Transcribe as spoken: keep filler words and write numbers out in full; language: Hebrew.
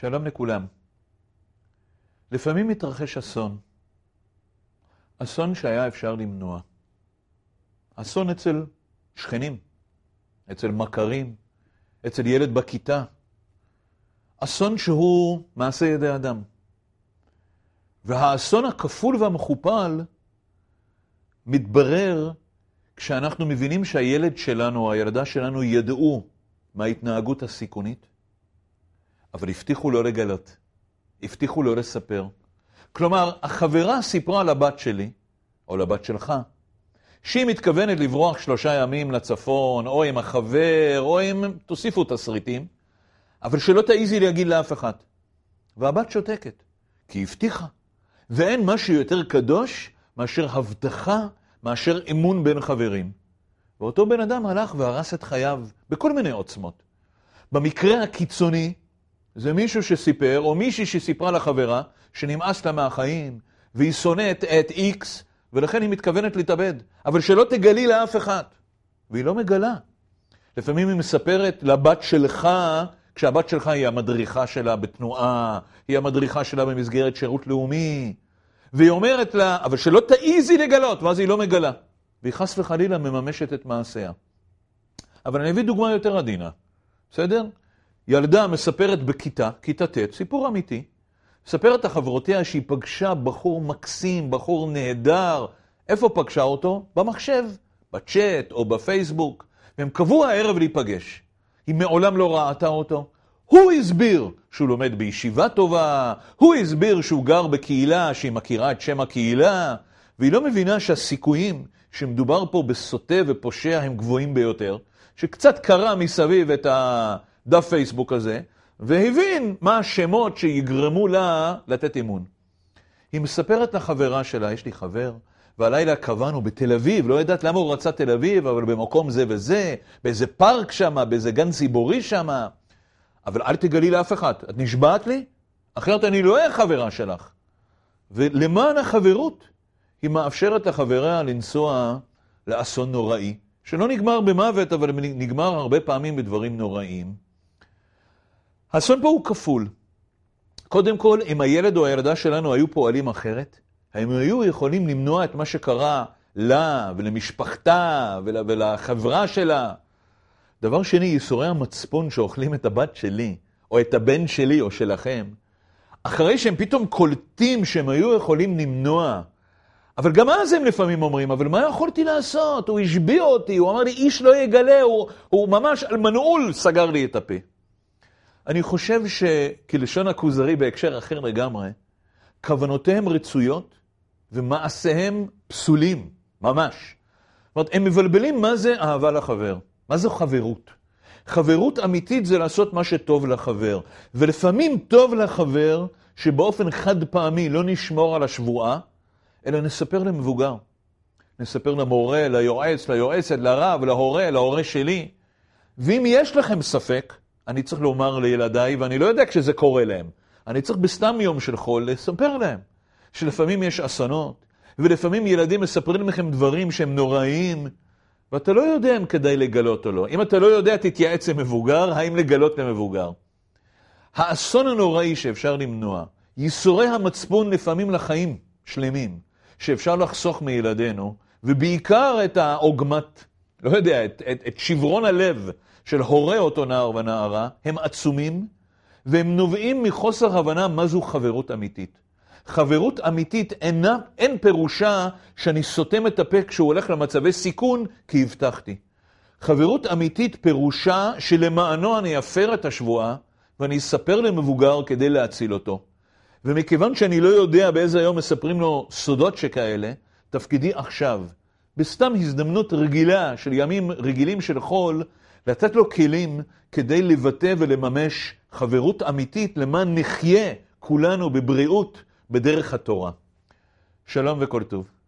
שלום לכולם. לפעמים מתרחש אסון. אסון שהיה אפשר למנוע. אסון אצל שכנים, אצל מכרים, אצל ילד בכיתה. אסון שהוא מעשה ידי אדם. והאסון הכפול והמכופל מתברר כשאנחנו מבינים שהילד שלנו, הילדה שלנו, ידעו מההתנהגות הסיכונית, אבל הבטיחו לא לגלות, הבטיחו לא לספר. כלומר, החברה סיפרה לבת שלי, או לבת שלך, שהיא מתכוונת לברוח שלושה ימים לצפון, או עם החבר, או עם, תוסיפו תסריטים, אבל שלא תעיזי להגיד לאף אחד. והבת שותקת, כי היא הבטיחה. ואין משהו יותר קדוש מאשר הבטחה, מאשר אמון בין חברים. ואותו בן אדם הלך והרס את חייו בכל מיני עוצמות. במקרה הקיצוני, זה מישהו שסיפר, או מישהי שסיפרה לחברה, שנמאס לה מהחיים, והיא שונאת את איקס, ולכן היא מתכוונת להתאבד. אבל שלא תגלי לאף אחד. והיא לא מגלה. לפעמים היא מספרת לבת שלך, כשהבת שלך היא המדריכה שלה בתנועה, היא המדריכה שלה במסגרת שירות לאומי, והיא אומרת לה, אבל שלא תעיזי לגלות, ואז היא לא מגלה. והיא חס וחלילה מממשת את מעשיה. אבל אני אביא דוגמה יותר עדינה. בסדר? ילדה מספרת בכיתה, כיתה ט', סיפור אמיתי, מספרת לחברותיה שהיא פגשה בחור מקסים, בחור נהדר. איפה פגשה אותו? במחשב, בצ'אט או בפייסבוק. והם קבעו הערב להיפגש. היא מעולם לא ראתה אותו. הוא הסביר שהוא לומד בישיבה טובה, הוא הסביר שהוא גר בקהילה שהיא מכירה את שם הקהילה, והיא לא מבינה שהסיכויים שמדובר פה בסוטה ופושע הם גבוהים ביותר, שקצת קרא מסביב את הדף פייסבוק הזה, והבין מה השמות שיגרמו לה לתת אימון. היא מספרת לחברה שלה, יש לי חבר, והלילה קבענו בתל אביב, לא יודעת למה הוא רצה תל אביב, אבל במקום זה וזה, באיזה פארק שמה, באיזה גן ציבורי שמה, אבל אל תגלי לאף אחד. את נשבעת לי? אחרת אני לא אהיה חברה שלך. ולמען החברות, היא מאפשרת לחבריה לנסוע לאסון נוראי, שלא נגמר במוות, אבל נגמר הרבה פעמים בדברים נוראיים. האסון פה הוא כפול. קודם כל, אם הילד או הילדה שלנו היו פועלים אחרת, הם היו יכולים למנוע את מה שקרה לה ולמשפחתה ול, ולחברה שלה. דבר שני, ייסורי המצפון שאוכלים את הבת שלי, או את הבן שלי או שלכם, אחרי שהם פתאום קולטים שהם היו יכולים למנוע, אבל גם אז הם לפעמים אומרים, אבל מה יכולתי לעשות? הוא השביע אותי, הוא אמר לי, איש לא יגלה, הוא, הוא ממש על מנעול סגר לי את הפה. אני חושב שכלשון הכוזרי בהקשר אחר לגמרי, כוונותיהם רצויות ומעשיהם פסולים, ממש. זאת אומרת, הם מבלבלים מה זה אהבה לחבר. מה זו חברות? חברות אמיתית זה לעשות מה שטוב לחבר. ולפעמים טוב לחבר שבאופן חד פעמי לא נשמור על השבועה, אלא נספר למבוגר. נספר למורה, ליועץ, ליועצת, לרב, להורה, להורה שלי. ואם יש לכם ספק, אני צריך לומר לילדיי, ואני לא יודע כשזה קורה להם. אני צריך בסתם יום של חול לספר להם. שלפעמים יש אסונות, ולפעמים ילדים מספרים לכם דברים שהם נוראיים, ואתה לא יודע אם כדאי לגלות או לא. אם אתה לא יודע, תתייעץ למבוגר, האם לגלות למבוגר. האסון הנוראי שאפשר למנוע, ייסורי המצפון לפעמים לחיים שלמים, שאפשר לחסוך מילדינו, ובעיקר את העוגמת, לא יודע, את, את, את שברון הלב של הורי אותו נער ונערה, הם עצומים, והם נובעים מחוסר הבנה מה זו חברות אמיתית. חברות אמיתית אינה, אין פירושה שאני סותם את הפה כשהוא הולך למצבי סיכון, כי הבטחתי. חברות אמיתית פירושה שלמענו אני אפר את השבועה, ואני אספר למבוגר כדי להציל אותו. ומכיוון שאני לא יודע באיזה יום מספרים לו סודות שכאלה, תפקידי עכשיו, בסתם הזדמנות רגילה של ימים רגילים של חול, לתת לו כלים כדי לבטא ולממש חברות אמיתית למען נחיה כולנו בבריאות, בדרך התורה. שלום וכל טוב.